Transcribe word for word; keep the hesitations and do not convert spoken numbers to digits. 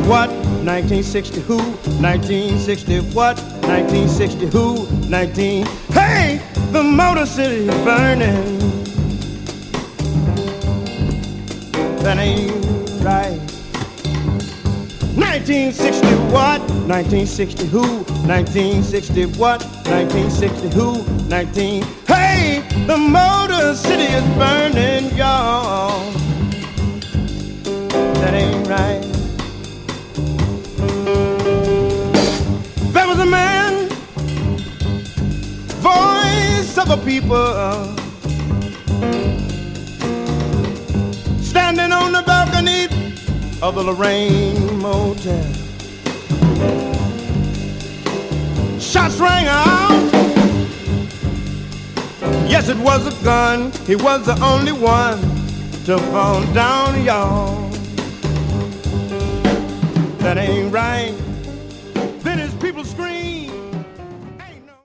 what? nineteen sixty who? nineteen sixty what? nineteen sixty who? nineteen. Hey, the Motor City is burning. That ain't right. nineteen sixty what? nineteen sixty who? nineteen sixty what? nineteen sixty who? nineteen. Hey, the Motor City is burning, y'all. That ain't right. There was a man, voice of a people, standing on the balcony of the Lorraine Motel. Shots rang out. Yes, it was a gun. He was the only one to fall down, y'all. That ain't right.